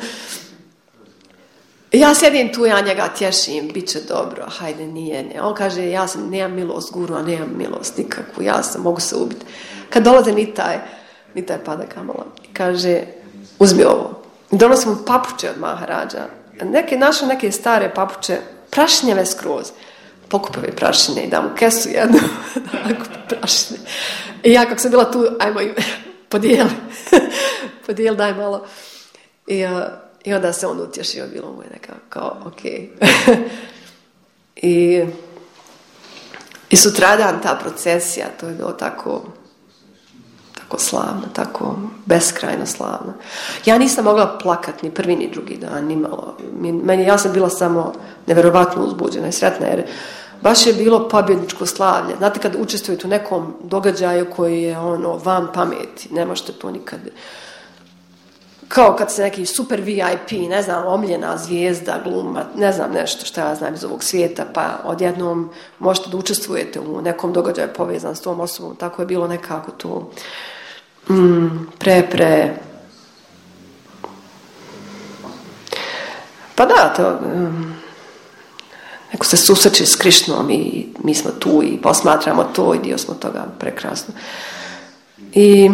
I ja sjedim tu, ja njega tješim, bit će dobro, hajde, nije, ne. On kaže, ja sam, nemam milost guru, a nemam milost nikakvu, ja sam, mogu se ubiti. Kad dolaze Nitaj, Nitaj pada kamala, i kaže, uzmi ovo. I donosim mu papuče od Maharađa. Neke, našao neke stare papuče, prašnjeve skroz. Pokupove prašine i da mu kesu jednu, da kupi prašine. I ja kako sam bila tu, ajmo im podijeli. podijeli, daj malo. I, uh, I onda se on utješio, bilo mu je nekako kao, ok. I, I sutradan ta procesija, to je bilo tako... tako slavno, tako beskrajno slavno. Ja nisam mogla plakati ni prvi ni drugi dan, ni malo. Meni, ja sam bila samo nevjerovatno uzbuđena i sretna, jer baš je bilo pobjedničko slavlje. Znate, kad učestvujete u nekom događaju koji je ono van pameti, ne možete to nikad... Kao kad se neki super V I P, ne znam, omljena zvijezda, gluma, ne znam nešto što ja znam iz ovog svijeta, pa odjednom možete da učestvujete u nekom događaju povezan s tom osobom. Tako je bilo nekako to mm, pre, pre... Pa da, to... Um, neko se susreće s Krišnom i mi smo tu i posmatramo to i dio smo toga, prekrasno. I...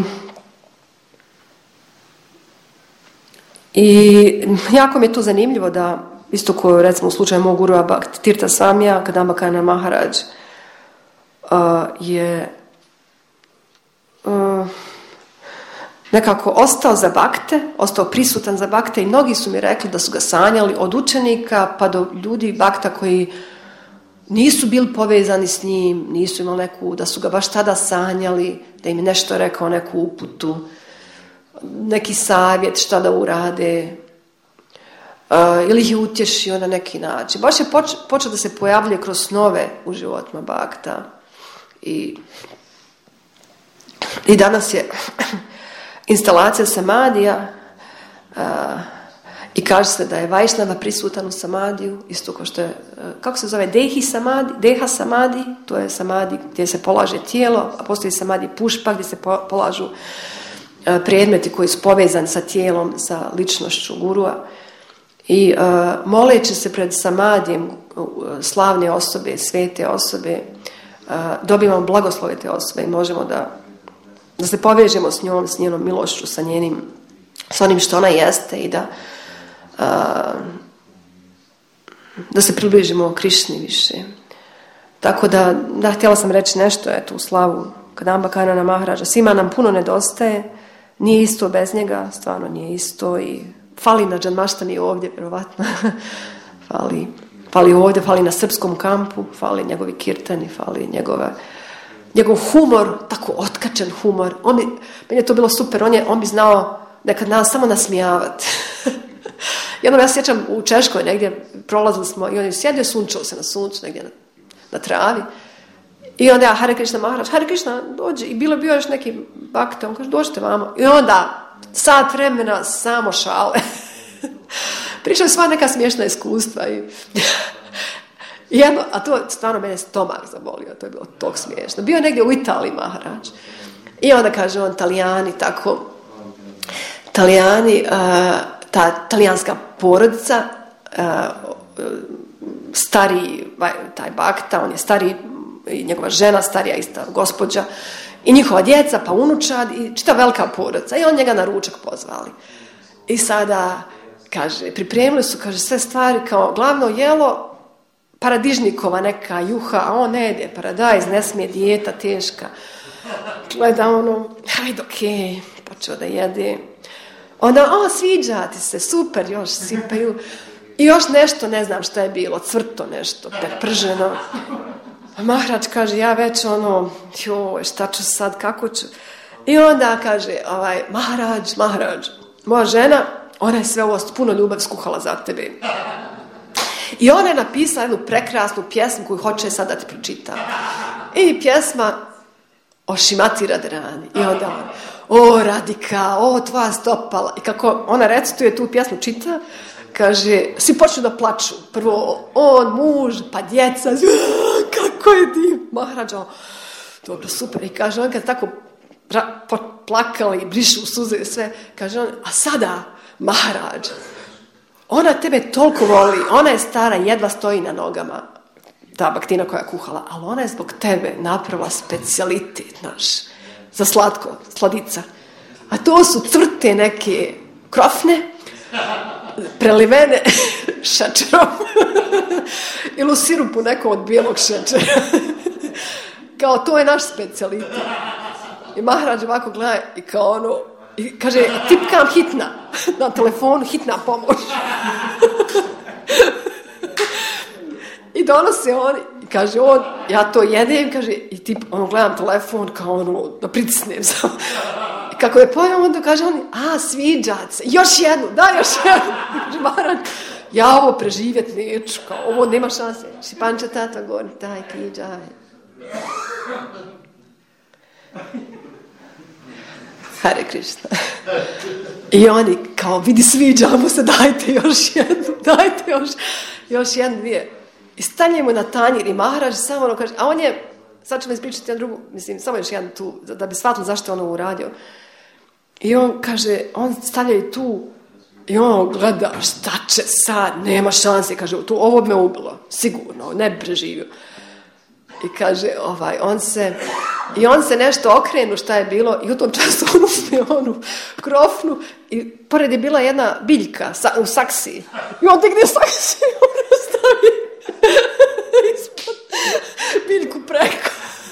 I jako mi je to zanimljivo da, isto kao recimo u slučaju mog gurua Bhakti Tirtha Swamija, Kadambakana Maharaj uh, je uh, nekako ostao za bakte, ostao prisutan za bakte i mnogi su mi rekli da su ga sanjali od učenika pa do ljudi bakta koji nisu bili povezani s njim, nisu imali neku, da su ga baš tada sanjali, da im je nešto rekao, neku uputu, neki savjet šta da urade, uh, ili ih je utješio na neki način. Baš je poč- počeo da se pojavljuje kroz snove u životima bakta. I, i danas je instalacija samadija uh, i kaže se da je Vajšnava prisutan u samadiju, isto kao što je, uh, kako se zove, dehi samadi, deha samadi, to je samadi gdje se polaže tijelo, a postoji samadi pušpa gdje se po- polažu predmeti koji su povezani sa tijelom, sa ličnošću gurua. I uh, moleći se pred samadijem uh, slavne osobe, svete osobe, uh, dobivamo blagoslove te osobe i možemo da, da se povežemo s njom, s njenom milošću, sa njenim, s onim što ona jeste i da uh, da se približimo Krišni više. Tako da, da, htjela sam reći nešto, eto, u slavu Kadamba Kanana Maharaja. Svima nam puno nedostaje, nije isto bez njega, stvarno nije isto i fali na Džanmaštani ovdje, vjerovatno. fali, fali ovdje, fali na srpskom kampu, fali njegovi kirtani, fali njegova, njegov humor, tako otkačen humor. On bi, meni je to bilo super, on, je, on bi znao nekad nas samo nasmijavati. Jednom ja se sjećam u Češkoj negdje, prolazili smo i on je sjedio, sunčao se na suncu negdje na, na travi. I onda ja, Hare Krishna Maharaj, Hare Krishna, dođe. I bilo bio još neki bakta, on kaže, dođite vamo. I onda, sat vremena, samo šale. Pričali sva neka smiješna iskustva. I, i jedno, a to stvarno mene stomak zabolio, to je bilo tog smiješno. Bio je negdje u Italiji Maharaj. I onda kaže on, Talijani, tako, Talijani, uh, ta talijanska porodica, uh, stari, taj bakta, on je stari, i njegova žena, starija ista gospođa, i njihova djeca, pa unučad, i čita velika porodica. I on njega na ručak pozvali. I sada, kaže, pripremili su, kaže, sve stvari kao glavno jelo, paradižnikova neka juha, a on ne jede paradajz, ne smije, dijeta teška. Gleda ono, hajde, okej, okay, počeo da jede. Onda, o, sviđa ti se, super, još sipaju. I još nešto, ne znam šta je bilo, cvrto nešto, peprženo. A Maharaj kaže, ja već ono, joj, šta ću sad, kako ću? I onda kaže, ovaj, Maharaj, Maharaj, moja žena, ona je sve ovo puno ljubav skuhala za tebe. I ona je napisala jednu prekrasnu pjesmu koju hoće sad da ti pročitam. I pjesma o Šimati Radharani. I onda on, o Radika, o tvoja stopala. I kako ona recituje tu pjesmu, čita, kaže, svi počnu da plaču. Prvo on, muž, pa djeca, kako je div. Maharađa, dobro, super. I kaže on, kad tako plakali, brišu suze i sve, kaže on, a sada, Maharađ, ona tebe toliko voli, ona je stara, jedva stoji na nogama, ta baktina koja je kuhala, ali ona je zbog tebe napravila specijalitet naš, za slatko, sladica. A to su crte neke krofne, prelivene šećerom ili u sirupu nekom od bijelog šećera. Kao to je naš specijalitet. I Maharađ ovako gleda i kao ono, i kaže, tipkam hitna na telefonu, hitna pomoć. I donose on i kaže on, ja to jedem, kaže, i tip, ono, gledam telefon kao ono, da pritisnem sam. I kako je pojao, onda kaže on, a, sviđa se, još jednu, daj još jednu. Kaže, Maharaj, ja ovo preživjet neću, kao, ovo nema šanse. Šipanča tata govori, daj, ki, daj. Hare Krishna. I oni kao, vidi, sviđamo se, dajte još jednu, dajte još, još jednu, dvije. I stanjemo na tanjir i Maharaj samo ono kaže, a on je, sad ću vam ispričati jednu drugu, mislim, samo još jednu tu, da bi shvatili zašto je ono uradio. I on kaže, on stavljaju tu i on gleda, šta će sad, nema šanse, kaže, tu, ovo me ubilo, sigurno, ne bi preživio. I kaže, ovaj, on se, i on se nešto okrenu šta je bilo i u tom času on uzme onu krofnu i pored je bila jedna biljka sa, u saksiji. I on digne saksiju i on stavi ispod biljku preko.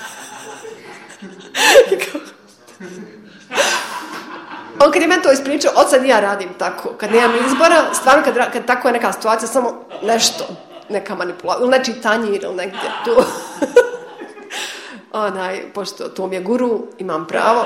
On kad je meni to ispričao, od sad ja radim tako. Kad nemam izbora, stvarno kad, kad tako je neka situacija, samo nešto, neka manipulacija, ili nečiji tanjir ili negdje tu. Onaj, pošto to mi je guru, imam pravo.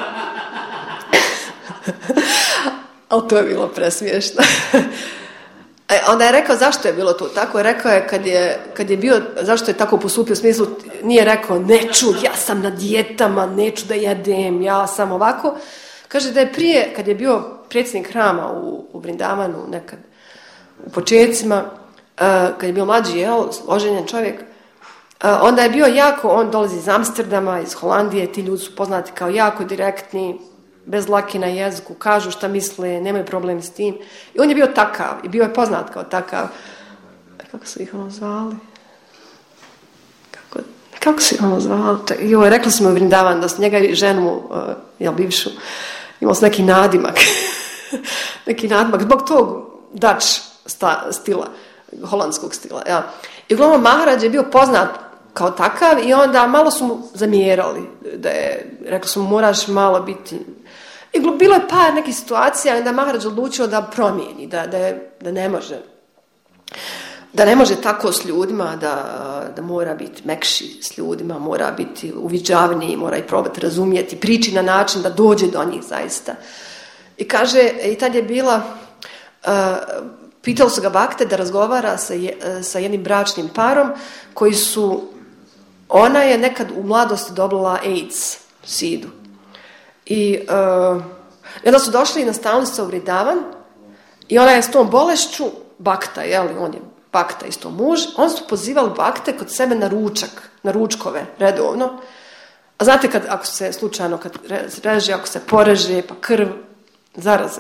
Ali to je bilo presmiješno. E, onda je rekao zašto je bilo to tako. Je rekao je kad je, kad je bio, zašto je tako postupio u smislu, nije rekao neću, ja sam na dijetama, neću da jedem, ja sam ovako. Kaže da je prije, kad je bio predsjednik hrama u, u Vrindavanu nekad, u početcima, uh, kad je bio mlađi, jel, oženjen čovjek, uh, onda je bio jako, on dolazi iz Amsterdama, iz Holandije, ti ljudi su poznati kao jako direktni, bez laki na jeziku, kažu šta misle, nemaju problem s tim. I on je bio takav, i bio je poznat kao takav. Kako su ih ono zvali? Kako, kako su ih ono zvali? Joj, rekli smo u Vrindavan da su njega i ženu, uh, jel, bivšu, imao su neki nadimak. neki nadimak, zbog tog Dutch sta, stila, holandskog stila. Ja. I uglavnom Maharaj je bio poznat kao takav i onda malo su mu zamjerali, da je, rekli su mu moraš malo biti. I bilo je par nekih situacija i onda Maharadž odlučio da promijeni, da, da, je, da ne može. Da ne može tako s ljudima, da, da mora biti mekši s ljudima, mora biti uviđavniji, mora i probati razumjeti, priči na način da dođe do njih zaista. I kaže, i tad je bila, uh, pitali su ga bakte da razgovara sa, je, sa jednim bračnim parom koji su, ona je nekad u mladosti dobila AIDS, sidu. I uh, onda su došli na stalnicu u Vridavan i ona je s tom bolešću, bakta, jel, on je bakta isto muž, on su pozivali bakte kod sebe na ručak, na ručkove, redovno. A znate kad, ako se slučajno, kad reže, ako se poreže, pa krv, zaraza.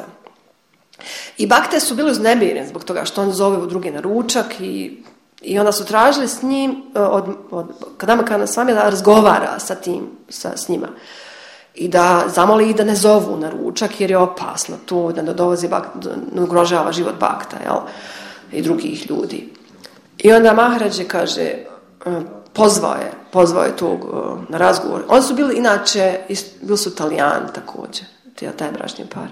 I bakte su bili uznemirene zbog toga što on zove u druge na ručak i, i onda su tražili s njim, od, od Kadambaka Svami da razgovara sa tim, sa, s njima. I da zamoli ih da ne zovu na ručak jer je opasno to, da ne dolazi bak, da ugrožava život bakta, jel? I drugih ljudi. I onda Maharadž kaže, pozvao je, pozvao je tog na razgovor. Oni su bili inače, bili su Italijani također, taj bračni par.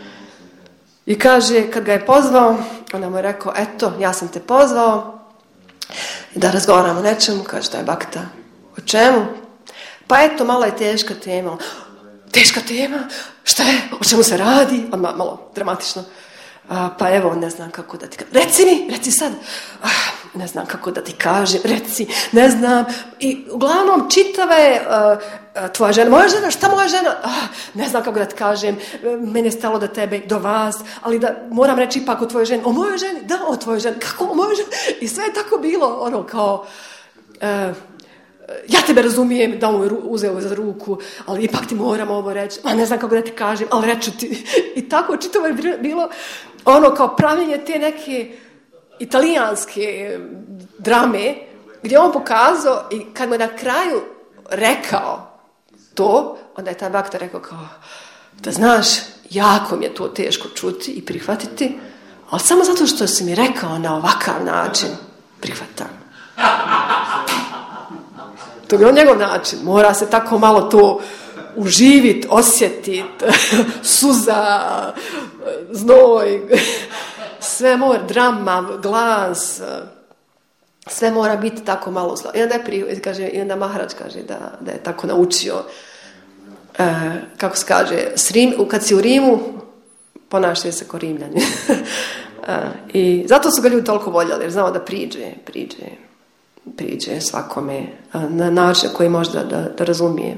I kaže, kad ga je pozvao, onda mu je rekao, eto, ja sam te pozvao da razgovaramo o nečemu, kaže, da je bakta. O čemu? Pa eto, malo je teška tema. Teška tema? Šta je? O čemu se radi? Odmah, malo dramatično. A, pa evo, ne znam kako da ti kažem. Reci mi, reci sad. Ah, ne znam kako da ti kažem, reci, ne znam. I uglavnom čitave uh, tvoja žena, moja žena, šta moja žena? Ah, ne znam kako da ti kažem, meni je stalo do tebe, do vas, ali da moram reći ipak o tvojoj ženi. O mojoj ženi? Da, o tvojoj ženi. Kako o mojoj ženi? I sve je tako bilo, ono kao... Uh, ja tebe razumijem da mu je uzeo za ruku, ali ipak ti moram ovo reći, a ne znam kako da ti kažem, ali reću ti. I tako čitavo je bilo ono kao pravljenje te neke italijanske drame, gdje on pokazao i kad mu je na kraju rekao to, onda je taj bakta rekao kao, da znaš, jako mi je to teško čuti i prihvatiti, ali samo zato što si mi rekao na ovakav način, prihvatam. To je on njegov način. Mora se tako malo to uživiti, osjetiti, suza, znoj, sve mora, drama, glas, sve mora biti tako malo slavno. I onda, je pri, kaže, i onda Maharadž kaže da, da je tako naučio, e, kako se kaže, s Rim, kad si u Rimu, ponašaj se ko Rimljani. e, I zato su ga ljudi toliko voljeli, jer znao da priđe, priđe. priđe svakome na način koji možda da, da razumije.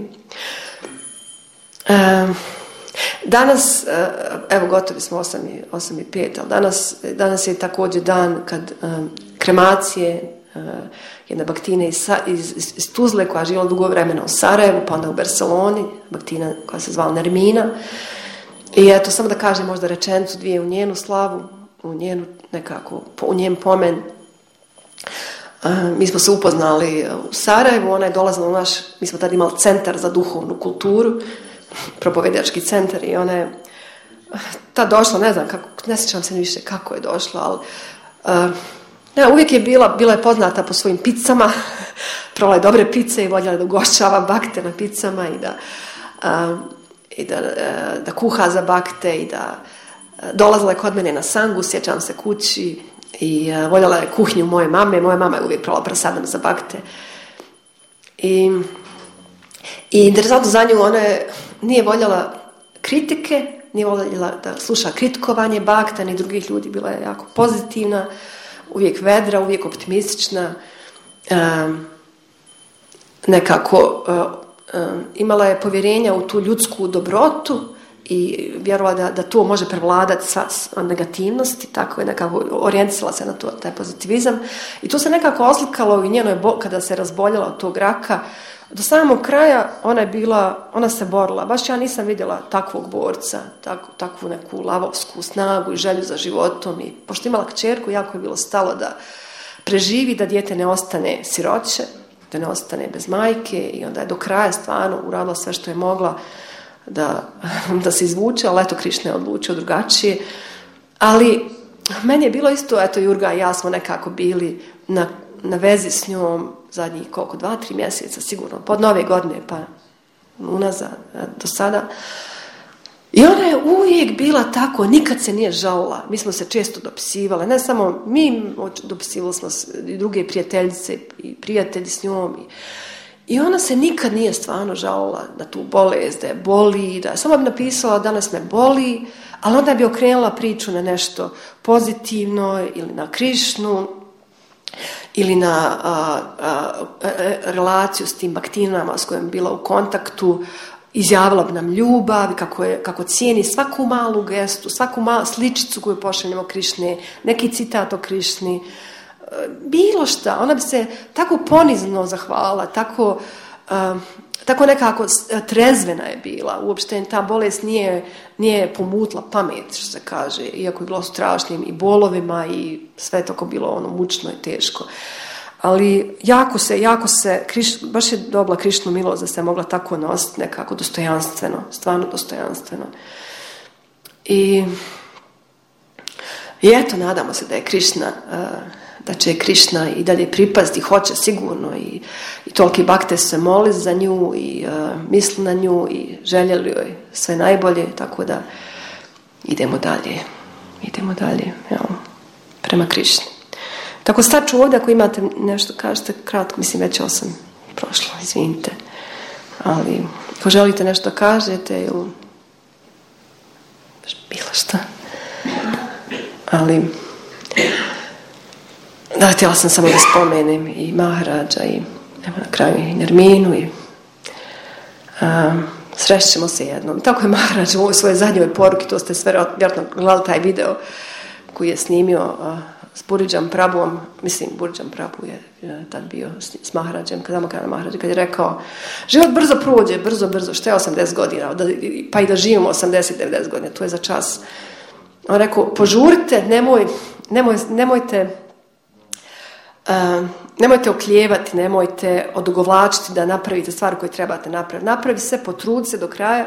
E, danas, evo gotovi smo osam i pet, ali danas, danas je također dan kad um, kremacije uh, jedna baktina iz, iz, iz Tuzle koja je živjela dugo vremena u Sarajevu, pa onda u Barceloni, baktina koja se zvala Nermina. I eto, samo da kažem možda rečenicu dvije u njenu slavu, u njenu nekako, u njen pomen. Uh, mi smo se upoznali u Sarajevu, ona je dolazila u naš, mi smo tada imali centar za duhovnu kulturu, propovedački centar i ona je ta došla, ne znam, kako, ne sjećam se više kako je došla, ali uh, ne, uvijek je bila, bila je poznata po svojim picama, prola je dobre pice i voljela da ugošćava bakte na picama i da, uh, i da, uh, da kuha za bakte i da uh, dolazila je kod mene na sangu, sjećam se kući, i uh, voljela je kuhnju moje mame. Moja mama je uvijek prola prasadam za bakte. I, i interesantno za nju, ona je, nije voljela kritike, nije voljela da sluša kritikovanje bakta ni drugih ljudi. Bila je jako pozitivna, uvijek vedra, uvijek optimistična. Um, nekako uh, um, imala je povjerenja u tu ljudsku dobrotu i vjerovala da, da to može prevladati sva negativnosti, tako je nekako orijentisala se na to, taj pozitivizam. I to se nekako oslikalo i njenoj, bo- kada se razboljela od tog raka, do samog kraja ona je bila, ona se borila. Baš ja nisam vidjela takvog borca, tak, takvu neku lavovsku snagu i želju za životom. I pošto imala kćerku, jako je bilo stalo da preživi, da dijete ne ostane siroće, da ne ostane bez majke, i onda je do kraja stvarno uradila sve što je mogla da, da se izvuče, ali eto, Krišna je odlučio drugačije. Ali meni je bilo isto, eto, Jurga i ja smo nekako bili na, na vezi s njom zadnjih koliko, dva, tri mjeseca sigurno, pod nove godine pa unazad do sada. I ona je uvijek bila tako, nikad se nije žalila. Mi smo se često dopisivali, ne samo mi, dopisivali smo i druge prijateljice i prijatelji s njom. I ona se nikad nije stvarno žalila na tu bolest, da je boli, da samo bi napisala danas me boli, ali onda bi okrenula priču na nešto pozitivno ili na Krišnu ili na a, a, a, relaciju s tim baktinama s kojim je bila u kontaktu. Izjavila bi nam ljubav, kako, je, kako cijeni svaku malu gestu, svaku malu sličicu koju pošaljemo Krišne, neki citat o Krišni, bilo šta. Ona bi se tako ponizno zahvalila, tako, uh, tako nekako trezvena je bila. Uopšte ta bolest nije, nije pomutla pamet, što se kaže, iako je bilo strašnim i bolovima i sve tako bilo ono mučno i teško. Ali jako se, jako se, Kriš, baš je dobila Krišnu milost da se mogla tako nositi nekako dostojanstveno, stvarno dostojanstveno. I, i eto, nadamo se da je Krišna, da će Krišna i dalje pripaziti, hoće sigurno i, i toliki bakte se moli za nju i uh, misli na nju i željeli joj sve najbolje, tako da idemo dalje, idemo dalje, jel, prema Krišni. Tako sad ću ovdje, ako imate nešto, kažete kratko, mislim već osam prošlo, izvinite. Ali, ako želite nešto da kažete ili bilo šta. Ali, da, htjela sam samo da spomenem i Maharađa i evo na kraju i Nerminu i um, srećemo se jednom. Tako je Maharađ u ovoj svojoj zadnjoj poruki, to ste sve vjerojatno gledali taj video koji je snimio uh, s Buridžom Prabhuom, mislim Buridžom Prabhu je, je tad bio s, s Maharađem, kada kada Maharađe, kad je rekao život brzo prođe, brzo, brzo, što je osamdeset godina, da, pa i da živimo osamdeset do devedeset godina, to je za čas. On rekao, požurite, nemoj, nemoj, nemojte, uh, nemojte oklijevati, nemojte odugovlačiti da napravite stvari koje trebate napraviti. Napravi se, potrudi se do kraja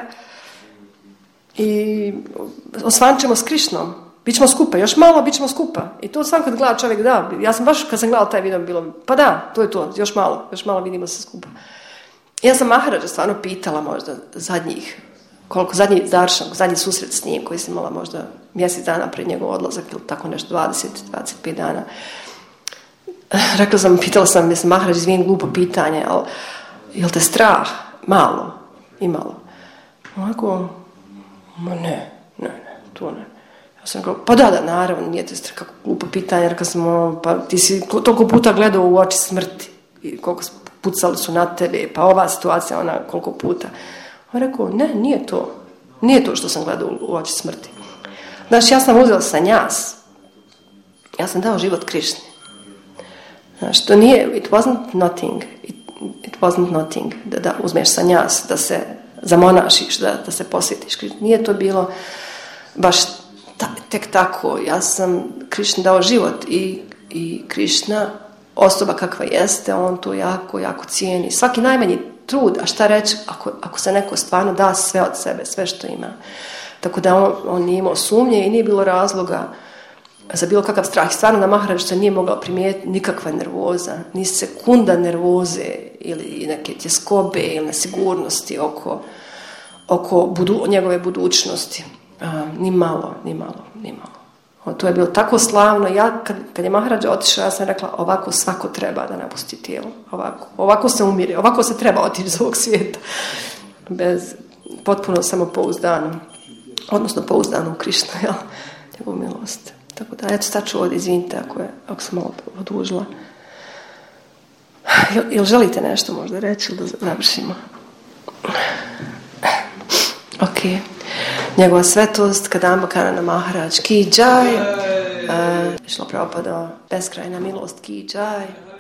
i osvančemo s Krišnom. Bićemo skupa, još malo bićemo skupa. I to sam kad gleda čovjek, da, ja sam baš kad sam gledala taj video bilo, pa da, to je to, još malo, još malo vidimo se skupa. Ja sam Maharađa stvarno pitala možda zadnjih, koliko zadnji daršan, zadnji susret s njim koji sam imala možda mjesec dana pred njegov odlazak ili tako nešto, dvadeset do dvadeset pet dana. Rekla sam, pitala sam, mislim, Maharađ, izvijem glupo pitanje, ali je li te strah? Malo, i malo. Onako, ma ne, ne, ne, to ne. Ja sam rekao, pa da, da, naravno, nije te strah, kako glupo pitanje, rekla sam, pa ti si toliko puta gledao u oči smrti, i koliko pucali su na tebe, pa ova situacija, ona, koliko puta. On rekao, ne, nije to, nije to što sam gledao u oči smrti. Znaš, ja sam uzela sanjas, ja sam dao život Krišni. Znaš, to nije, it wasn't nothing, it, it wasn't nothing, da, da uzmeš sanjas, da se zamonašiš, da, da se posjetiš. Nije to bilo baš ta, tek tako. Ja sam Krišni dao život i, i Krišna, osoba kakva jeste, on to jako, jako cijeni. Svaki najmanji trud, a šta reći ako, ako se neko stvarno da sve od sebe, sve što ima. Tako da on, on nije imao sumnje i nije bilo razloga za bilo kakav strah. Stvarno na Maharađu se nije mogla primijetiti nikakva nervoza, ni sekunda nervoze ili neke tjeskobe ili nesigurnosti oko, oko budu, njegove budućnosti. A, ni malo, ni malo, ni malo. O, to je bilo tako slavno. Ja, kad, kad je Maharađa otišao, ja sam rekla, ovako svako treba da napusti tijelo. Ovako, ovako se umire, ovako se treba otići iz ovog svijeta. Bez potpuno samopouzdano, odnosno pouzdano u Krišnu, jel? Njegovu milost. Tako da, eto, staću ovdje, izvinite ako, je, ako sam malo odužila. Jel, jel želite nešto možda reći ili da završimo? Ok. Njegova svetost, Kadamba Kanana Maharađ, ki džaj. Uh, Šla Prabhupada, beskrajna milost, ki džaj.